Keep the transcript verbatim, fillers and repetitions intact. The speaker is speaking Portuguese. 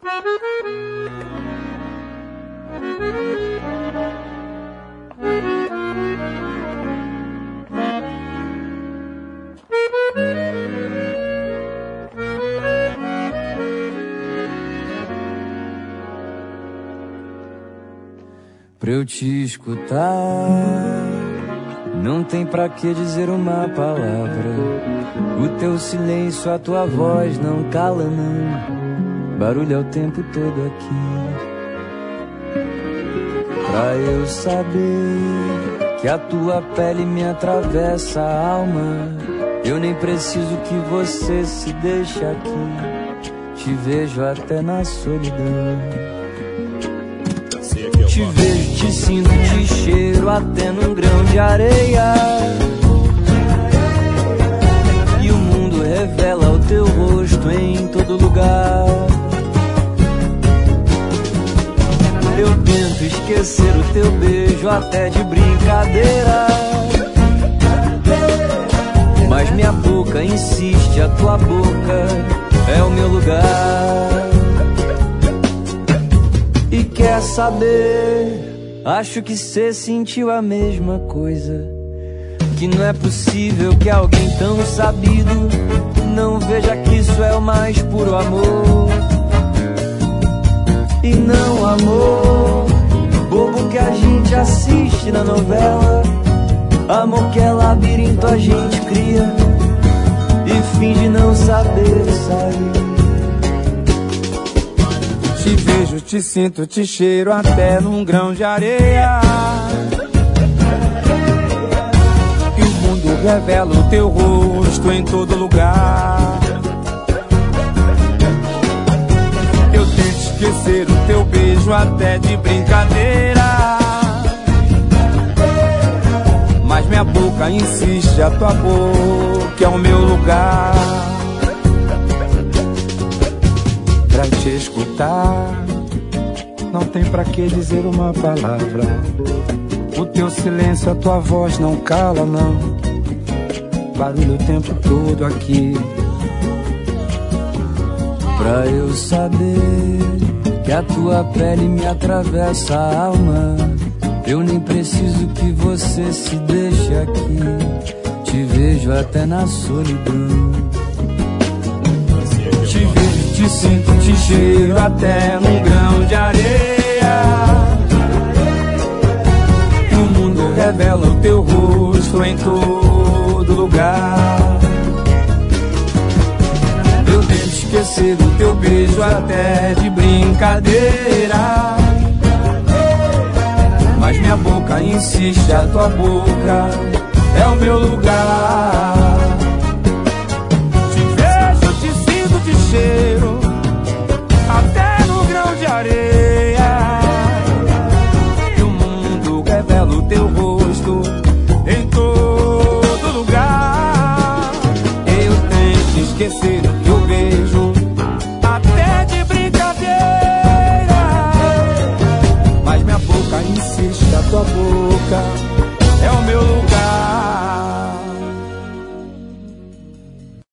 Pra eu te escutar, não tem pra que dizer uma palavra. O teu silêncio, a tua voz não cala não. Barulho é o tempo todo aqui. Pra eu saber que a tua pele me atravessa a alma, eu nem preciso que você se deixe aqui. Te vejo até na solidão. Te vejo, te sinto, te cheiro até num grão de areia. E o mundo revela o teu rosto em todo lugar. Eu tento esquecer o teu beijo até de brincadeira, mas minha boca insiste, a tua boca é o meu lugar. E quer saber, acho que cê sentiu a mesma coisa. Que não é possível que alguém tão sabido não veja que isso é o mais puro amor. E não amor bobo que a gente assiste na novela. Amor que é labirinto a gente cria e finge não saber sair. Te vejo, te sinto, te cheiro até num grão de areia. E o mundo revela o teu rosto em todo lugar. Eu tento esquecer o teu beijo até de brincadeira, mas minha boca insiste, a tua boca é o meu lugar. Pra te escutar, não tem pra que dizer uma palavra. O teu silêncio, a tua voz não cala não. Barulho o tempo todo aqui. Pra eu saber que a tua pele me atravessa a alma, eu nem preciso que você se deixe aqui. Te vejo até na solidão. Te vejo, te sinto, te cheiro até num grão de areia. E o mundo revela o teu rosto em todo lugar. Eu tento esquecer o teu beijo até de brincadeira, mas minha boca insiste, a tua boca é o meu lugar.